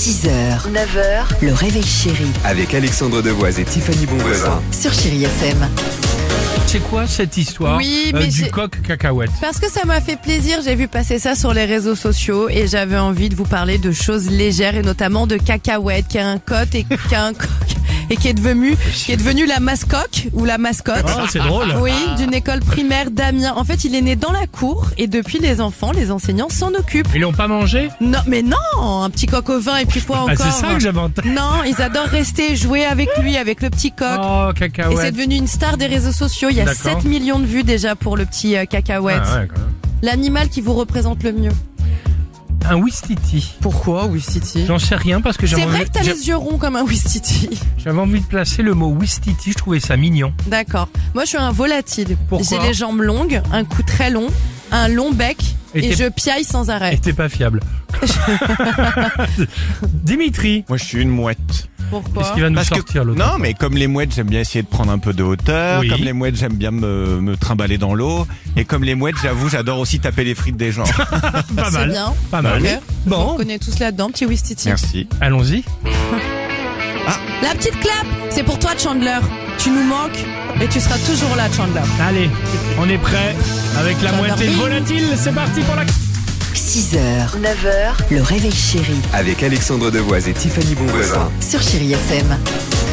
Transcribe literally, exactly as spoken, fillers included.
six heures, neuf heures, le réveil chéri Avec Alexandre Devoise et Tiffany Bonvoisin. sur Chéri F M. C'est quoi cette histoire Oui, euh, mais du j'ai- coq cacahuète? Parce que ça m'a fait plaisir, j'ai vu passer ça sur les réseaux sociaux et j'avais envie de vous parler de choses légères et notamment de cacahuète qui a un cote et qui a un coq et qui est devenu qui est devenu la mascotte ou la mascotte. Oh, c'est drôle. Oui, d'une école primaire d'Amiens. En fait, il est né dans la cour et depuis les enfants, les enseignants s'en occupent. Ils l'ont pas mangé? Non, mais non, un petit coq au vin et puis quoi Ah, encore. c'est ça que j'avais en tête. Non, ils adorent rester jouer avec lui, avec le petit coq. Oh, Et c'est cacahuète. devenu une star des réseaux sociaux. Il y a D'accord. sept millions de vues déjà pour le petit euh, cacahuète. Ah, ouais, quand même. L'animal qui vous représente le mieux. Un Ouistiti. Pourquoi Ouistiti? J'en sais rien parce que j'avais C'est vrai envie, que t'as j'a- les yeux ronds comme un Ouistiti. j'avais envie de placer le mot Ouistiti, je trouvais ça mignon. D'accord. Moi, je suis un volatile. Pourquoi J'ai les jambes longues, un cou très long, un long bec Et et, t'es- je piaille sans Et arrêt. t'es pas fiable. Dimitri, Moi, je suis une mouette. Pourquoi? qu'est-ce qu'il va nous Parce que- sortir l'autre? Non, mais comme les mouettes, j'aime bien essayer de prendre un peu de hauteur. Oui. Comme les mouettes, j'aime bien me, me trimballer dans l'eau. Et comme les mouettes, j'avoue, j'adore aussi taper les frites des gens. Pas C'est mal. bien. Pas mal. Ok. On Bon, connaît tous là-dedans, petit Ouistiti. Merci. allons-y. La petite clap, c'est pour toi, Chandler. Tu nous manques et tu seras toujours là, Chandler. Allez, on est prêt avec la Ça mouette va et le bien. volatile. C'est parti pour la... six heures, neuf heures, le réveil chéri Avec Alexandre Devoise et Tiffany Bonvoisin. sur Chéri F M.